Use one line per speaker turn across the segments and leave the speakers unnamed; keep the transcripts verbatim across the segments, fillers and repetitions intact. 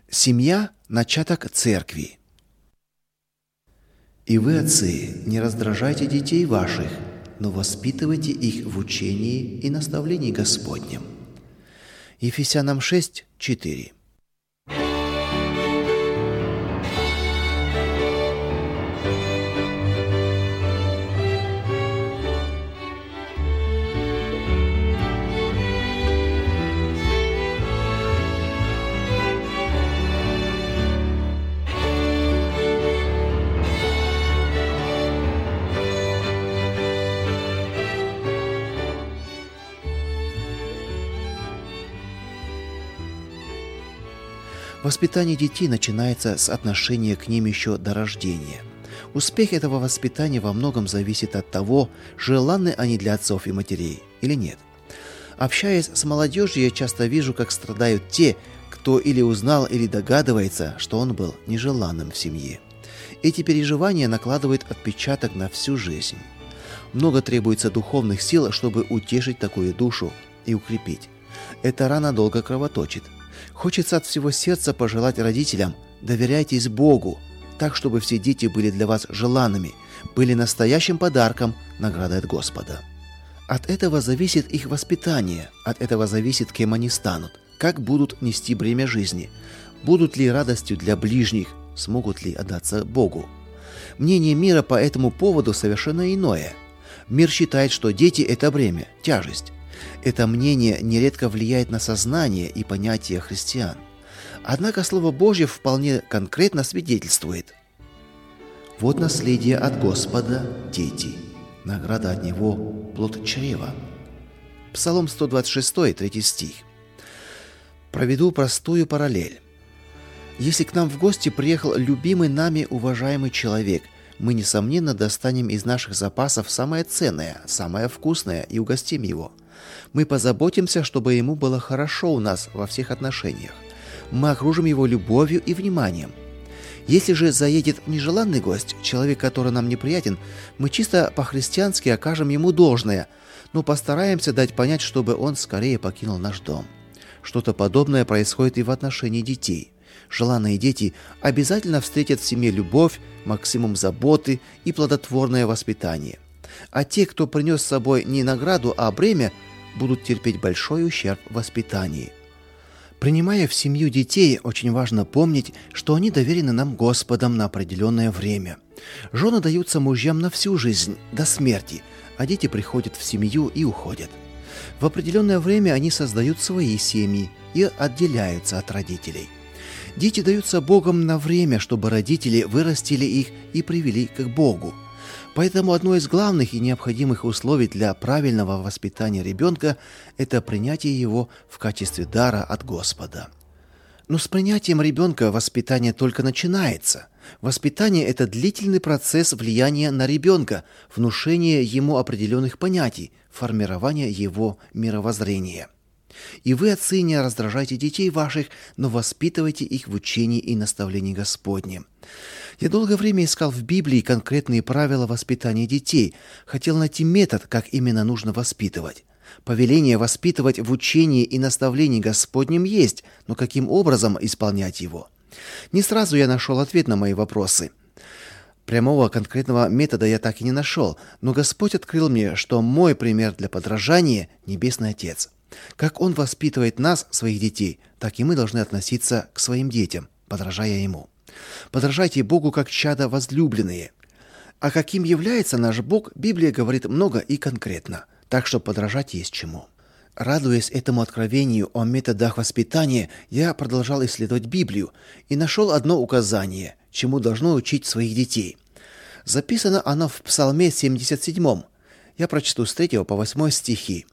Семья – начаток церкви. «И вы, отцы, не раздражайте детей ваших, но воспитывайте их в учении и наставлении Господнем». Ефесянам шесть, четыре. Воспитание детей начинается с отношения к ним еще до рождения. Успех этого воспитания во многом зависит от того, желанны они для отцов и матерей или нет. Общаясь с молодежью, я часто вижу, как страдают те, кто или узнал, или догадывается, что он был нежеланным в семье. Эти переживания накладывают отпечаток на всю жизнь. Много требуется духовных сил, чтобы утешить такую душу и укрепить. Эта рана долго кровоточит. Хочется от всего сердца пожелать родителям: доверяйтесь Богу, так, чтобы все дети были для вас желанными, были настоящим подарком, наградой от Господа. От этого зависит их воспитание, от этого зависит, кем они станут, как будут нести бремя жизни, будут ли радостью для ближних, смогут ли отдаться Богу. Мнение мира по этому поводу совершенно иное. Мир считает, что дети – это бремя, тяжесть. Это мнение нередко влияет на сознание и понятие христиан. Однако Слово Божье вполне конкретно свидетельствует: «Вот наследие от Господа – дети, награда от Него – плод чрева». Псалом сто двадцать шесть, третий стих. Проведу простую параллель. Если к нам в гости приехал любимый нами уважаемый человек, мы, несомненно, достанем из наших запасов самое ценное, самое вкусное и угостим его. Мы позаботимся, чтобы ему было хорошо у нас во всех отношениях. Мы окружим его любовью и вниманием. Если же заедет нежеланный гость, человек, который нам неприятен, мы чисто по-христиански окажем ему должное, но постараемся дать понять, чтобы он скорее покинул наш дом. Что-то подобное происходит и в отношении детей. Желанные дети обязательно встретят в семье любовь, максимум заботы и плодотворное воспитание. А те, кто принес с собой не награду, а бремя, будут терпеть большой ущерб в воспитании. Принимая в семью детей, очень важно помнить, что они доверены нам Господом на определенное время. Жены даются мужьям на всю жизнь, до смерти, а дети приходят в семью и уходят. В определенное время они создают свои семьи и отделяются от родителей. Дети даются Богом на время, чтобы родители вырастили их и привели к Богу. Поэтому одно из главных и необходимых условий для правильного воспитания ребенка – это принятие его в качестве дара от Господа. Но с принятием ребенка воспитание только начинается. Воспитание – это длительный процесс влияния на ребенка, внушения ему определенных понятий, формирования его мировоззрения. «И вы, отцы, не раздражайте детей ваших, но воспитывайте их в учении и наставлении Господнем». Я долгое время искал в Библии конкретные правила воспитания детей, хотел найти метод, как именно нужно воспитывать. Повеление воспитывать в учении и наставлении Господнем есть, но каким образом исполнять его? Не сразу я нашел ответ на мои вопросы. Прямого конкретного метода я так и не нашел, но Господь открыл мне, что мой пример для подражания – Небесный Отец. Как Он воспитывает нас, своих детей, так и мы должны относиться к своим детям, подражая Ему. Подражайте Богу как чада возлюбленные. А каким является наш Бог, Библия говорит много и конкретно, так что подражать есть чему. Радуясь этому откровению о методах воспитания, я продолжал исследовать Библию и нашел одно указание, чему должно учить своих детей. Записано оно в Псалме семьдесят седьмом. Я прочту с третьего по восьмой стихи.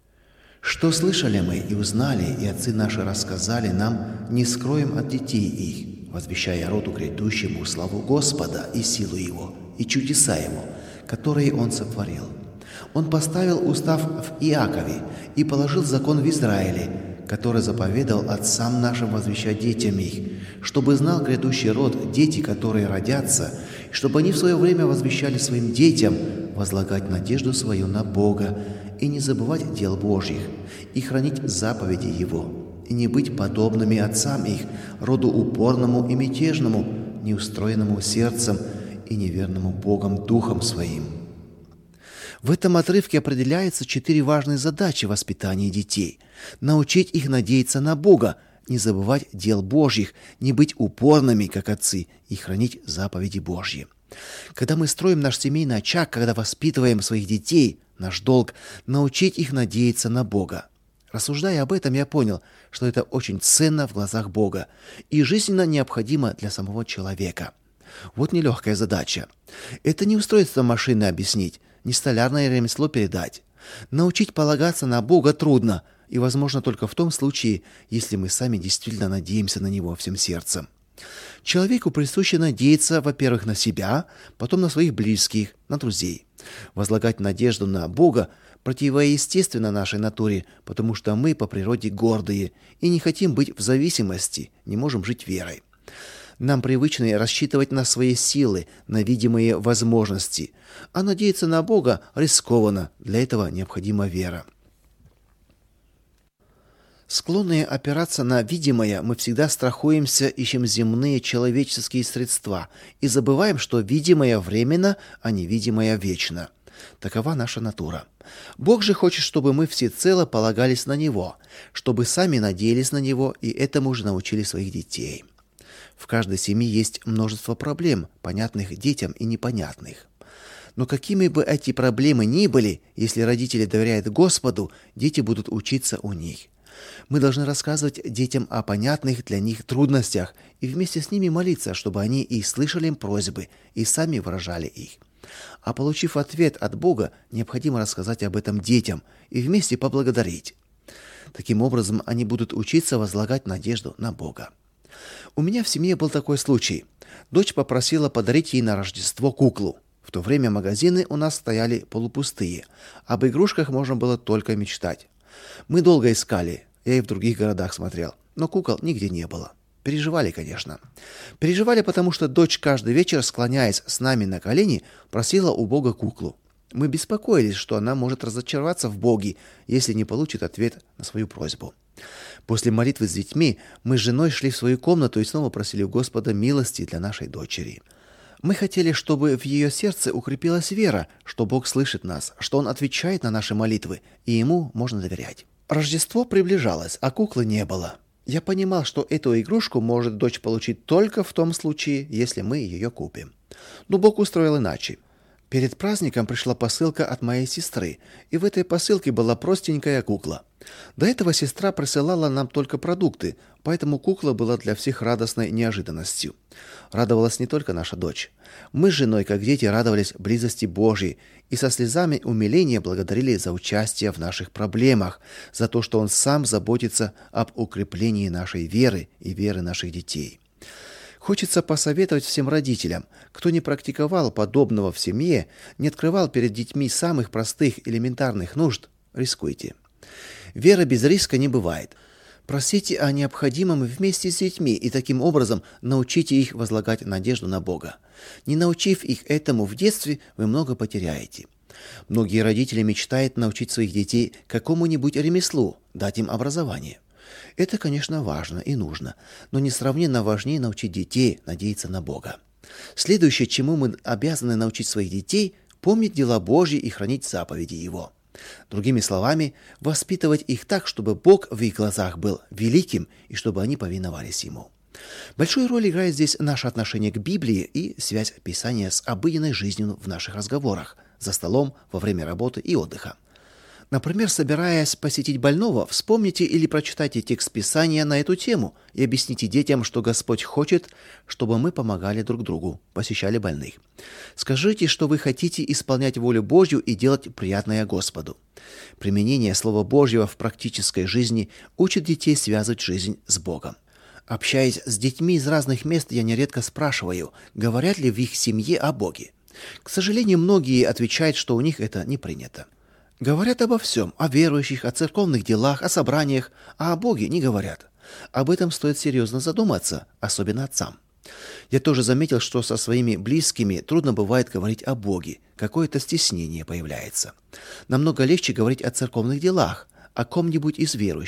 «Что слышали мы и узнали, и отцы наши рассказали нам, не скроем от детей их, возвещая роду грядущему славу Господа и силу Его, и чудеса Его, которые Он сотворил. Он поставил устав в Иакове и положил закон в Израиле, который заповедал отцам нашим возвещать детям их, чтобы знал грядущий род дети, которые родятся, и чтобы они в свое время возвещали своим детям возлагать надежду свою на Бога и не забывать дел Божьих, и хранить заповеди Его, и не быть подобными отцам их, роду упорному и мятежному, неустроенному сердцем и неверному Богом духом своим. В этом отрывке определяются четыре важные задачи воспитания детей. Научить их надеяться на Бога, не забывать дел Божьих, не быть упорными, как отцы, и хранить заповеди Божьи. Когда мы строим наш семейный очаг, когда воспитываем своих детей, наш долг – научить их надеяться на Бога. Рассуждая об этом, я понял, что это очень ценно в глазах Бога и жизненно необходимо для самого человека. Вот нелегкая задача. Это не устройство машины объяснить, не столярное ремесло передать. Научить полагаться на Бога трудно, и возможно только в том случае, если мы сами действительно надеемся на Него всем сердцем. Человеку присуще надеяться, во-первых, на себя, потом на своих близких, на друзей. Возлагать надежду на Бога противоестественно нашей натуре, потому что мы по природе гордые и не хотим быть в зависимости, не можем жить верой. Нам привычно рассчитывать на свои силы, на видимые возможности, а надеяться на Бога рискованно, для этого необходима вера. Склонные опираться на видимое, мы всегда страхуемся, ищем земные человеческие средства и забываем, что видимое временно, а невидимое вечно. Такова наша натура. Бог же хочет, чтобы мы всецело полагались на Него, чтобы сами надеялись на Него и этому же научили своих детей. В каждой семье есть множество проблем, понятных детям и непонятных. Но какими бы эти проблемы ни были, если родители доверяют Господу, дети будут учиться у них. Мы должны рассказывать детям о понятных для них трудностях и вместе с ними молиться, чтобы они и слышали им просьбы, и сами выражали их. А получив ответ от Бога, необходимо рассказать об этом детям и вместе поблагодарить. Таким образом, они будут учиться возлагать надежду на Бога. У меня в семье был такой случай. Дочь попросила подарить ей на Рождество куклу. В то время магазины у нас стояли полупустые. Об игрушках можно было только мечтать. Мы долго искали, я и в других городах смотрел, но кукол нигде не было. Переживали, конечно. Переживали, потому что дочь каждый вечер, склоняясь с нами на колени, просила у Бога куклу. Мы беспокоились, что она может разочароваться в Боге, если не получит ответ на свою просьбу. После молитвы с детьми мы с женой шли в свою комнату и снова просили у Господа милости для нашей дочери. Мы хотели, чтобы в ее сердце укрепилась вера, что Бог слышит нас, что Он отвечает на наши молитвы, и Ему можно доверять. Рождество приближалось, а куклы не было. Я понимал, что эту игрушку может дочь получить только в том случае, если мы ее купим. Но Бог устроил иначе. Перед праздником пришла посылка от моей сестры, и в этой посылке была простенькая кукла. До этого сестра присылала нам только продукты, поэтому кукла была для всех радостной неожиданностью. Радовалась не только наша дочь. Мы с женой, как дети, радовались близости Божьей и со слезами умиления благодарили за участие в наших проблемах, за то, что Он сам заботится об укреплении нашей веры и веры наших детей. Хочется посоветовать всем родителям, кто не практиковал подобного в семье, не открывал перед детьми самых простых элементарных нужд, рискуйте. Вера без риска не бывает. Просите о необходимом вместе с детьми и таким образом научите их возлагать надежду на Бога. Не научив их этому в детстве, вы много потеряете. Многие родители мечтают научить своих детей какому-нибудь ремеслу, дать им образование. Это, конечно, важно и нужно, но несравненно важнее научить детей надеяться на Бога. Следующее, чему мы обязаны научить своих детей, помнить дела Божьи и хранить заповеди Его. Другими словами, воспитывать их так, чтобы Бог в их глазах был великим и чтобы они повиновались Ему. Большую роль играет здесь наше отношение к Библии и связь Писания с обыденной жизнью в наших разговорах, за столом, во время работы и отдыха. Например, собираясь посетить больного, вспомните или прочитайте текст Писания на эту тему и объясните детям, что Господь хочет, чтобы мы помогали друг другу, посещали больных. Скажите, что вы хотите исполнять волю Божью и делать приятное Господу. Применение Слова Божьего в практической жизни учит детей связывать жизнь с Богом. Общаясь с детьми из разных мест, я нередко спрашиваю, говорят ли в их семье о Боге. К сожалению, многие отвечают, что у них это не принято. Говорят обо всем, о верующих, о церковных делах, о собраниях, а о Боге не говорят. Об этом стоит серьезно задуматься, особенно отцам. Я тоже заметил, что со своими близкими трудно бывает говорить о Боге, какое-то стеснение появляется. Намного легче говорить о церковных делах, о ком-нибудь из верующих.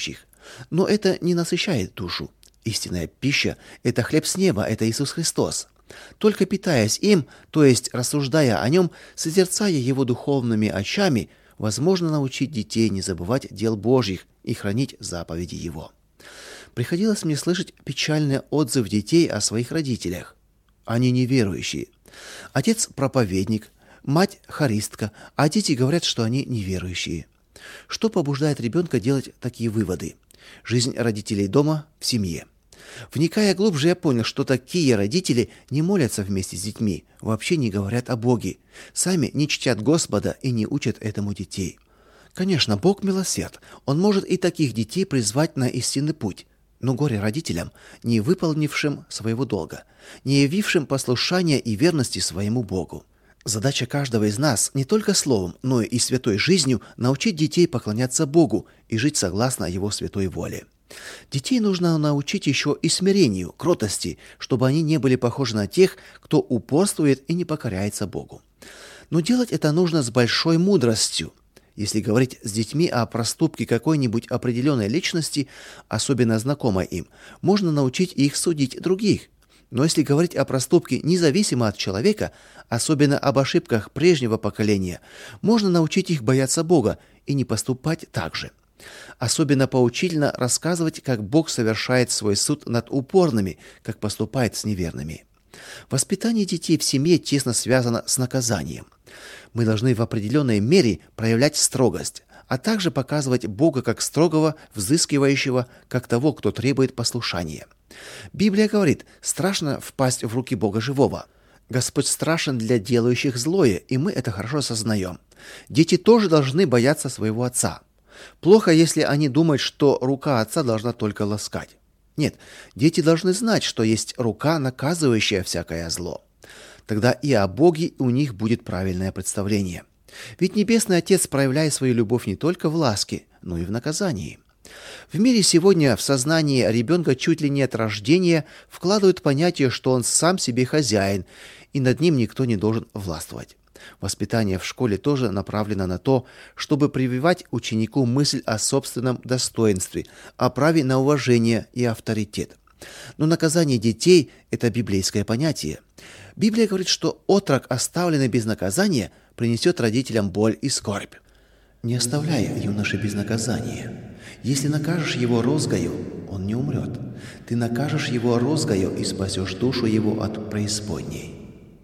Но это не насыщает душу. Истинная пища – это хлеб с неба, это Иисус Христос. Только питаясь им, то есть рассуждая о нем, созерцая его духовными очами, возможно научить детей не забывать дел Божьих и хранить заповеди Его. Приходилось мне слышать печальный отзыв детей о своих родителях. Они неверующие. Отец – проповедник, мать – хористка, а дети говорят, что они неверующие. Что побуждает ребенка делать такие выводы? Жизнь родителей дома в семье. Вникая глубже, я понял, что такие родители не молятся вместе с детьми, вообще не говорят о Боге, сами не чтят Господа и не учат этому детей. Конечно, Бог милосерд, Он может и таких детей призвать на истинный путь, но горе родителям, не выполнившим своего долга, не явившим послушания и верности своему Богу. Задача каждого из нас не только словом, но и святой жизнью научить детей поклоняться Богу и жить согласно Его святой воле. Детей нужно научить еще и смирению, кротости, чтобы они не были похожи на тех, кто упорствует и не покоряется Богу. Но делать это нужно с большой мудростью. Если говорить с детьми о проступке какой-нибудь определенной личности, особенно знакомой им, можно научить их судить других. Но если говорить о проступке независимо от человека, особенно об ошибках прежнего поколения, можно научить их бояться Бога и не поступать так же. Особенно поучительно рассказывать, как Бог совершает свой суд над упорными, как поступает с неверными. Воспитание детей в семье тесно связано с наказанием. Мы должны в определенной мере проявлять строгость, а также показывать Бога как строгого, взыскивающего, как того, кто требует послушания. Библия говорит: страшно впасть в руки Бога живого. Господь страшен для делающих злое, и мы это хорошо осознаем. Дети тоже должны бояться своего отца. Плохо, если они думают, что рука отца должна только ласкать. Нет, дети должны знать, что есть рука, наказывающая всякое зло. Тогда и о Боге у них будет правильное представление. Ведь Небесный Отец проявляет свою любовь не только в ласке, но и в наказании. В мире сегодня в сознание ребенка чуть ли не от рождения вкладывают понятие, что он сам себе хозяин, и над ним никто не должен властвовать. Воспитание в школе тоже направлено на то, чтобы прививать ученику мысль о собственном достоинстве, о праве на уважение и авторитет. Но наказание детей – это библейское понятие. Библия говорит, что отрок, оставленный без наказания, принесет родителям боль и скорбь. «Не оставляй юноши без наказания. Если накажешь его розгою, он не умрет. Ты накажешь его розгою и спасешь душу его от преисподней».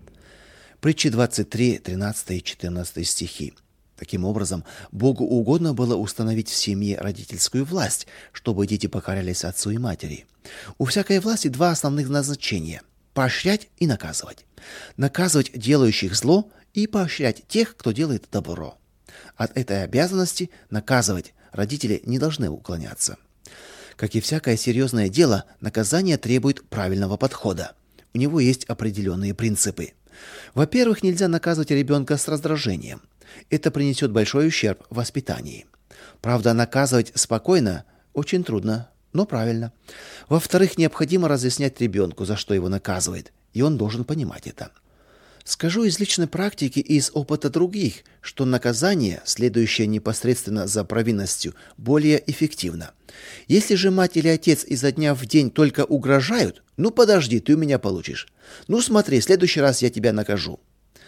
Притчи двадцать три, тринадцать и четырнадцать стихи. Таким образом, Богу угодно было установить в семье родительскую власть, чтобы дети покорялись отцу и матери. У всякой власти два основных назначения – поощрять и наказывать. Наказывать делающих зло и поощрять тех, кто делает добро. От этой обязанности наказывать родители не должны уклоняться. Как и всякое серьезное дело, наказание требует правильного подхода. У него есть определенные принципы. Во-первых, нельзя наказывать ребенка с раздражением. Это принесет большой ущерб в воспитании. Правда, наказывать спокойно очень трудно, но правильно. Во-вторых, необходимо разъяснять ребенку, за что его наказывает, и он должен понимать это. Скажу из личной практики и из опыта других, что наказание, следующее непосредственно за провинностью, более эффективно. Если же мать или отец изо дня в день только угрожают: «Ну подожди, ты у меня получишь», «Ну смотри, в следующий раз я тебя накажу»,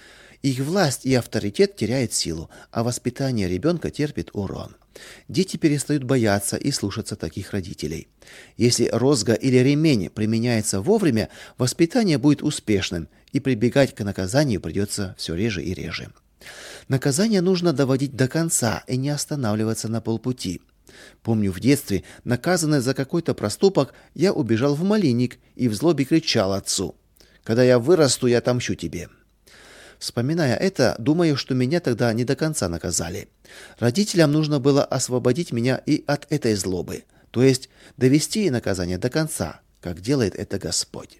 их власть и авторитет теряют силу, а воспитание ребенка терпит урон. Дети перестают бояться и слушаться таких родителей. Если розга или ремень применяется вовремя, воспитание будет успешным, и прибегать к наказанию придется все реже и реже. Наказание нужно доводить до конца и не останавливаться на полпути. Помню, в детстве, наказанный за какой-то проступок, я убежал в малинник и в злобе кричал отцу: «Когда я вырасту, я отомщу тебе». Вспоминая это, думаю, что меня тогда не до конца наказали. Родителям нужно было освободить меня и от этой злобы, то есть довести наказание до конца, как делает это Господь.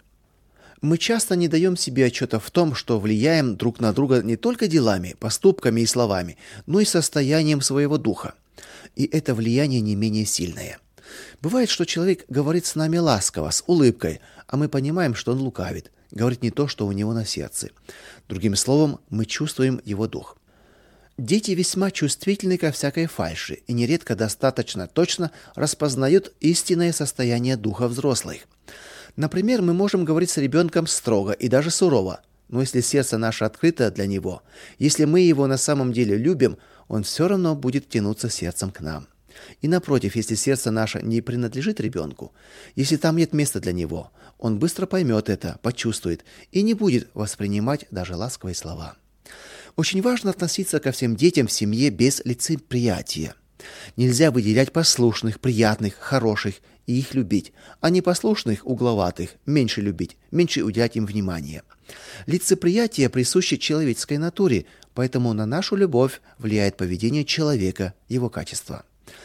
Мы часто не даем себе отчета в том, что влияем друг на друга не только делами, поступками и словами, но и состоянием своего духа. И это влияние не менее сильное. Бывает, что человек говорит с нами ласково, с улыбкой, а мы понимаем, что он лукавит, говорит не то, что у него на сердце. Другим словом, мы чувствуем его дух. Дети весьма чувствительны ко всякой фальши и нередко достаточно точно распознают истинное состояние духа взрослых. Например, мы можем говорить с ребенком строго и даже сурово, но если сердце наше открыто для него, если мы его на самом деле любим, он все равно будет тянуться сердцем к нам. И напротив, если сердце наше не принадлежит ребенку, если там нет места для него, он быстро поймет это, почувствует и не будет воспринимать даже ласковые слова. Очень важно относиться ко всем детям в семье без лицеприятия. Нельзя выделять послушных, приятных, хороших и их любить, а непослушных, угловатых меньше любить, меньше уделять им внимания. Лицеприятие присуще человеческой натуре, поэтому на нашу любовь влияет поведение человека, его качество.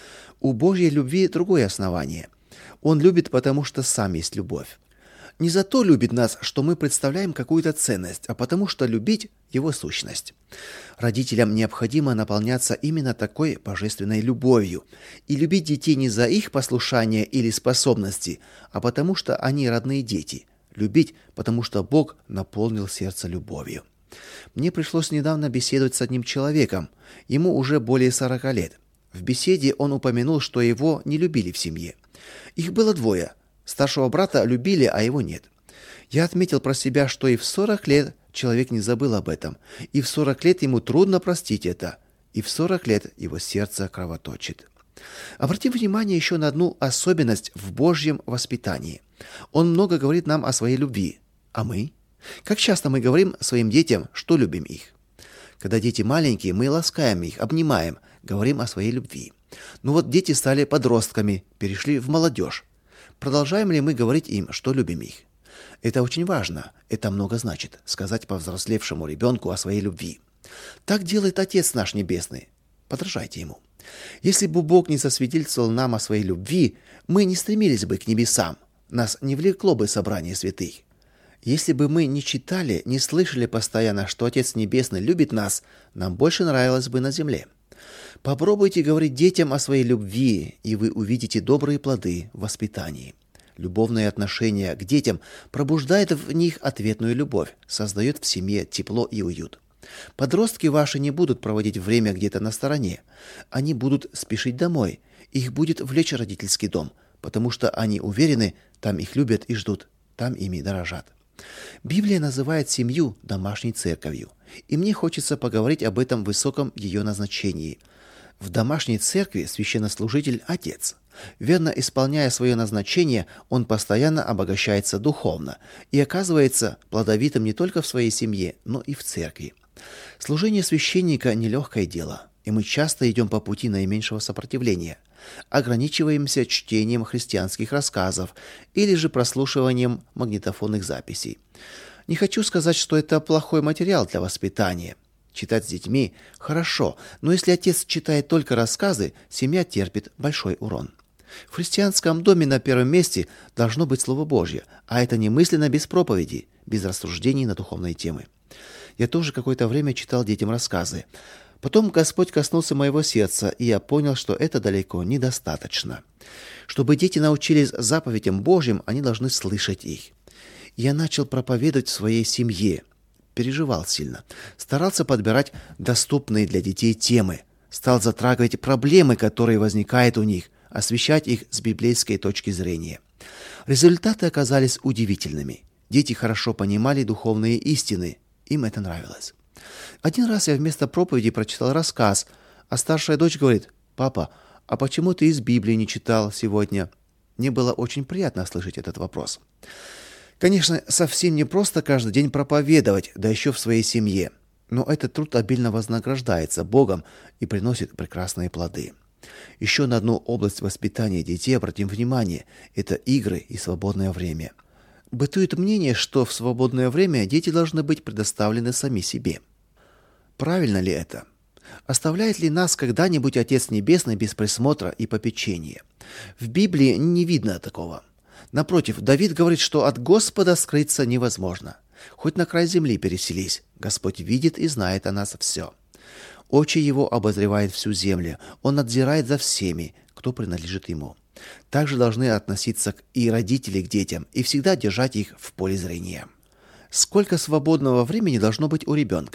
У Божьей любви другое основание. Он любит, потому что сам есть любовь. Не за то любит нас, что мы представляем какую-то ценность, а потому что любить – его сущность. Родителям необходимо наполняться именно такой божественной любовью и любить детей не за их послушание или способности, а потому что они родные дети. Любить, потому что Бог наполнил сердце любовью. Мне пришлось недавно беседовать с одним человеком, ему уже более сорока лет. В беседе он упомянул, что его не любили в семье. Их было двое. Старшего брата любили, а его нет. Я отметил про себя, что и в сорок лет человек не забыл об этом, и в сорок лет ему трудно простить это, и в сорок лет его сердце кровоточит. Обратим внимание еще на одну особенность в Божьем воспитании. Он много говорит нам о своей любви. А мы? Как часто мы говорим своим детям, что любим их? Когда дети маленькие, мы ласкаем их, обнимаем, говорим о своей любви. Но вот дети стали подростками, перешли в молодежь. Продолжаем ли мы говорить им, что любим их? Это очень важно, это много значит, сказать повзрослевшему ребенку о своей любви. Так делает Отец наш Небесный. Подражайте ему. Если бы Бог не засвидетельствовал нам о своей любви, мы не стремились бы к небесам, нас не влекло бы собрание святых. Если бы мы не читали, не слышали постоянно, что Отец Небесный любит нас, нам больше нравилось бы на земле. Попробуйте говорить детям о своей любви, и вы увидите добрые плоды в воспитании. Любовное отношение к детям пробуждает в них ответную любовь, создает в семье тепло и уют. Подростки ваши не будут проводить время где-то на стороне. Они будут спешить домой. Их будет влечь родительский дом, потому что они уверены, там их любят и ждут, там ими дорожат. Библия называет семью домашней церковью, и мне хочется поговорить об этом высоком ее назначении. В домашней церкви священнослужитель – отец. Верно исполняя свое назначение, он постоянно обогащается духовно и оказывается плодовитым не только в своей семье, но и в церкви. Служение священника – нелегкое дело, и мы часто идем по пути наименьшего сопротивления. Ограничиваемся чтением христианских рассказов или же прослушиванием магнитофонных записей. Не хочу сказать, что это плохой материал для воспитания. Читать с детьми хорошо, но если отец читает только рассказы, семья терпит большой урон. В христианском доме на первом месте должно быть Слово Божье, а это немысленно без проповеди, без рассуждений на духовные темы. Я тоже какое-то время читал детям рассказы. Потом Господь коснулся моего сердца, и я понял, что это далеко недостаточно. Чтобы дети научились заповедям Божьим, они должны слышать их. Я начал проповедовать в своей семье. Переживал сильно. Старался подбирать доступные для детей темы. Стал затрагивать проблемы, которые возникают у них, освещать их с библейской точки зрения. Результаты оказались удивительными. Дети хорошо понимали духовные истины. Им это нравилось. Один раз я вместо проповеди прочитал рассказ, а старшая дочь говорит: «Папа, а почему ты из Библии не читал сегодня?» Мне было очень приятно слышать этот вопрос. Конечно, совсем не просто каждый день проповедовать, да еще в своей семье. Но этот труд обильно вознаграждается Богом и приносит прекрасные плоды. Еще на одну область воспитания детей обратим внимание – это игры и свободное время. Бытует мнение, что в свободное время дети должны быть предоставлены сами себе. Правильно ли это? Оставляет ли нас когда-нибудь Отец Небесный без присмотра и попечения? В Библии не видно такого. Напротив, Давид говорит, что от Господа скрыться невозможно. Хоть на край земли переселись, Господь видит и знает о нас все. Очи его обозревают всю землю, он надзирает за всеми, кто принадлежит ему. Также должны относиться и родители к детям, и всегда держать их в поле зрения. Сколько свободного времени должно быть у ребенка?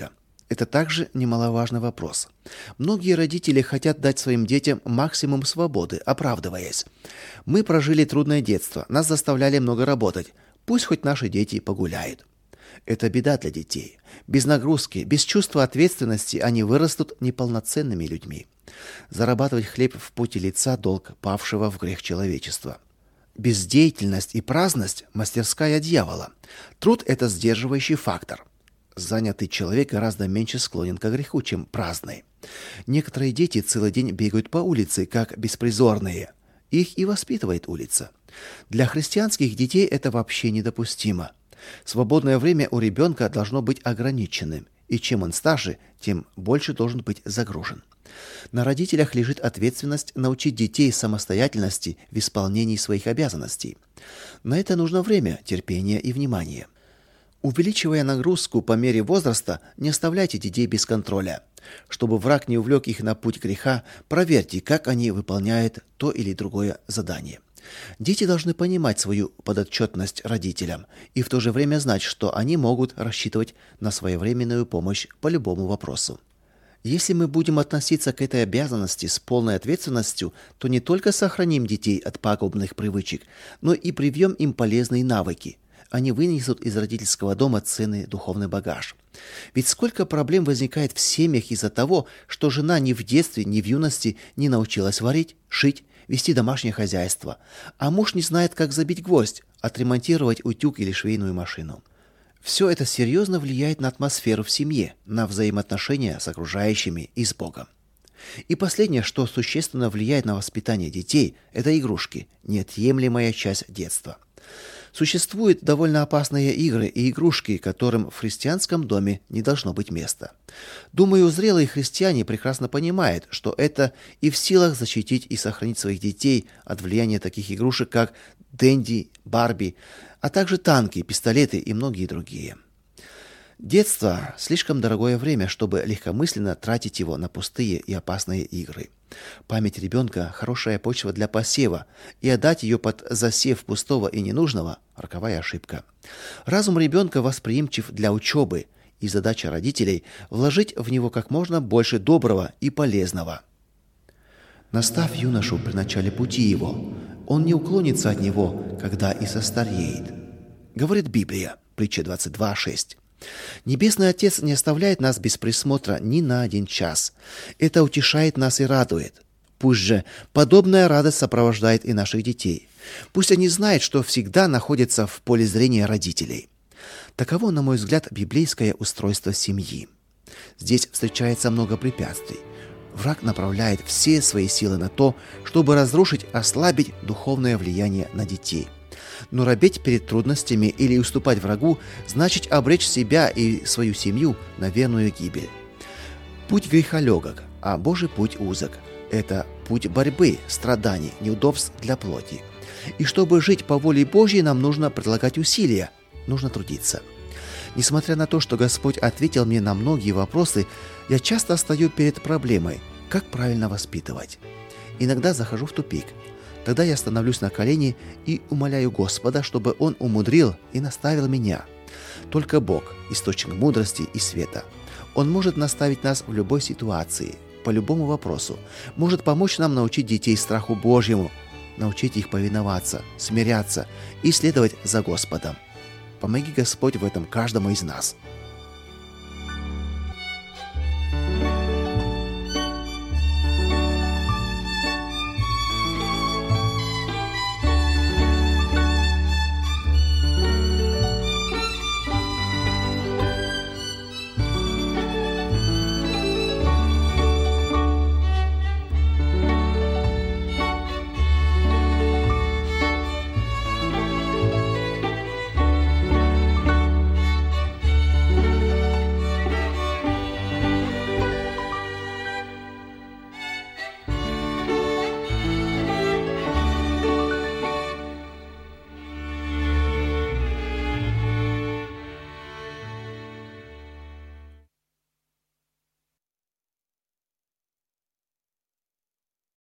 Это также немаловажный вопрос. Многие родители хотят дать своим детям максимум свободы, оправдываясь. Мы прожили трудное детство, нас заставляли много работать. Пусть хоть наши дети погуляют. Это беда для детей. Без нагрузки, без чувства ответственности они вырастут неполноценными людьми. Зарабатывать хлеб в поте лица – долг павшего в грех человечества. Бездеятельность и праздность – мастерская дьявола. Труд – это сдерживающий фактор. Занятый человек гораздо меньше склонен к греху, чем праздный. Некоторые дети целый день бегают по улице, как беспризорные. Их и воспитывает улица. Для христианских детей это вообще недопустимо. Свободное время у ребенка должно быть ограниченным, и чем он старше, тем больше должен быть загружен. На родителях лежит ответственность научить детей самостоятельности в исполнении своих обязанностей. На это нужно время, терпение и внимание. Увеличивая нагрузку по мере возраста, не оставляйте детей без контроля. Чтобы враг не увлек их на путь греха, проверьте, как они выполняют то или другое задание. Дети должны понимать свою подотчетность родителям и в то же время знать, что они могут рассчитывать на своевременную помощь по любому вопросу. Если мы будем относиться к этой обязанности с полной ответственностью, то не только сохраним детей от пагубных привычек, но и привьем им полезные навыки. Они вынесут из родительского дома ценный духовный багаж. Ведь сколько проблем возникает в семьях из-за того, что жена ни в детстве, ни в юности не научилась варить, шить, вести домашнее хозяйство, а муж не знает, как забить гвоздь, отремонтировать утюг или швейную машину. Все это серьезно влияет на атмосферу в семье, на взаимоотношения с окружающими и с Богом. И последнее, что существенно влияет на воспитание детей, это игрушки, неотъемлемая часть детства. Существуют довольно опасные игры и игрушки, которым в христианском доме не должно быть места. Думаю, зрелые христиане прекрасно понимают, что это и в силах защитить и сохранить своих детей от влияния таких игрушек, как Дэнди, Барби, а также танки, пистолеты и многие другие. Детство – слишком дорогое время, чтобы легкомысленно тратить его на пустые и опасные игры. Память ребенка – хорошая почва для посева, и отдать ее под засев пустого и ненужного – роковая ошибка. Разум ребенка восприимчив для учебы, и задача родителей – вложить в него как можно больше доброго и полезного. «Наставь юношу при начале пути его, он не уклонится от него, когда и состареет», – говорит Библия, притча двадцать два шесть. Небесный Отец не оставляет нас без присмотра ни на один час. Это утешает нас и радует. Пусть же подобная радость сопровождает и наших детей. Пусть они знают, что всегда находятся в поле зрения родителей. Таково, на мой взгляд, библейское устройство семьи. Здесь встречается много препятствий. Враг направляет все свои силы на то, чтобы разрушить, ослабить духовное влияние на детей. Но робеть перед трудностями или уступать врагу значит обречь себя и свою семью на верную гибель. Путь греха легок, а Божий путь узок. Это путь борьбы, страданий, неудобств для плоти. И чтобы жить по воле Божьей, нам нужно прилагать усилия, нужно трудиться. Несмотря на то, что Господь ответил мне на многие вопросы, я часто стою перед проблемой, как правильно воспитывать. Иногда захожу в тупик. Тогда я становлюсь на колени и умоляю Господа, чтобы Он умудрил и наставил меня. Только Бог – источник мудрости и света. Он может наставить нас в любой ситуации, по любому вопросу, может помочь нам научить детей страху Божьему, научить их повиноваться, смиряться и следовать за Господом. Помоги, Господь, в этом каждому из нас.